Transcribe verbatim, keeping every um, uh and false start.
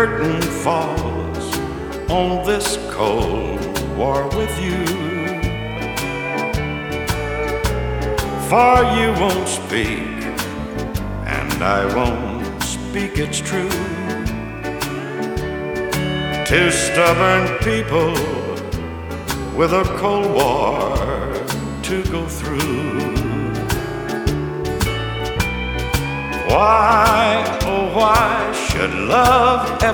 curtain falls on this cold war with you. For you won't speak, and I won't speak, it's true. Two stubborn people with a cold war to go through. Why, oh why should love ever